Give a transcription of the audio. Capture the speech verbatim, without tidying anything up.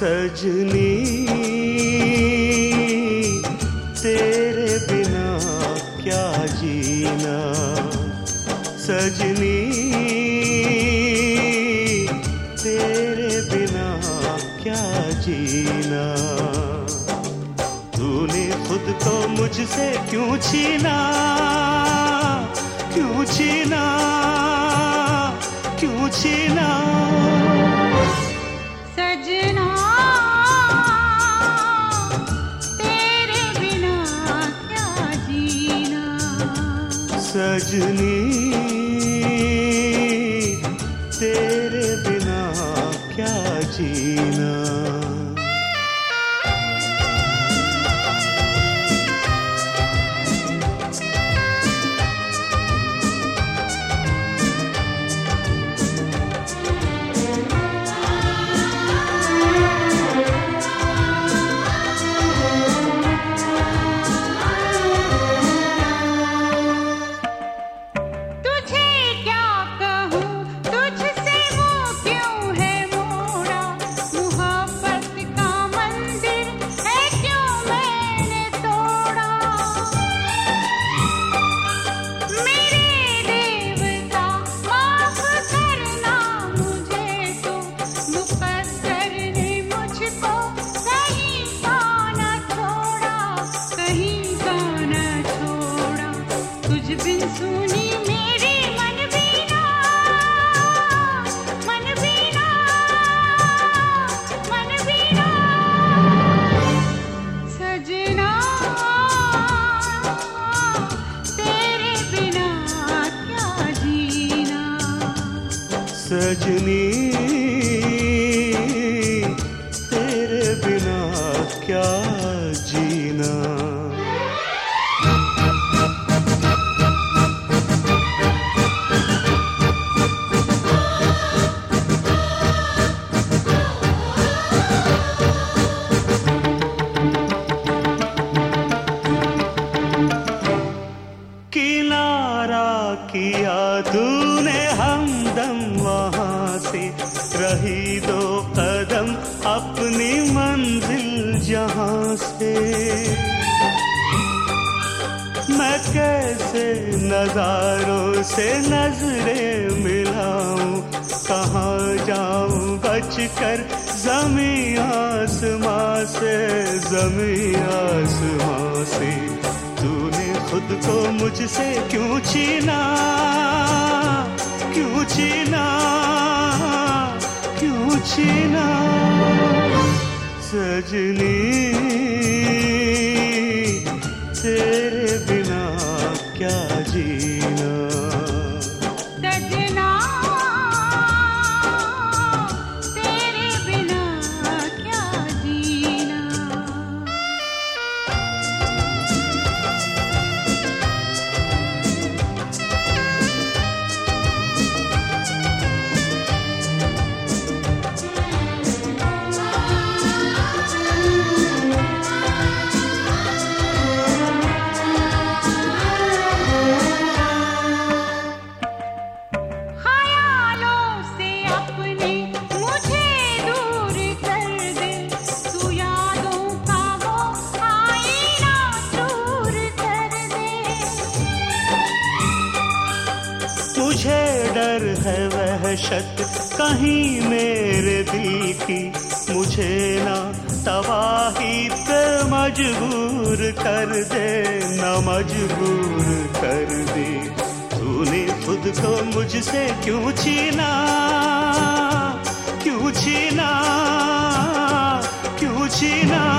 सजनी तेरे बिना क्या जीना, सजनी तेरे बिना क्या जीना। तूने खुद को मुझसे क्यों छीना, क्यों छीना, क्यों छीना। सजना तेरे बिना क्या जीना, सजनी तेरे बिना क्या जीना। सजनी तेरे बिना क्या जीना। किनारा किया तूने हमदम वहाँ से, रही दो कदम अपनी मंजिल जहाँ से। मैं कैसे नजारों से नजरें मिलाऊं, कहाँ जाऊं बचकर ज़मीं आसमां से, ज़मीं आसमां से। तूने खुद को मुझसे क्यों छीना, क्यों छीना, क्यों छीना। सजनी तेरे बिना क्या जीना। सजना तेरे बिना क्या जीना। मुझे डर है वहशत कहीं मेरे दिल की, मुझे ना तबाही पे मजबूर कर दे, ना मजबूर कर दे। तूने खुद को मुझसे क्यों छीना, क्यों छीना, क्यों छीना।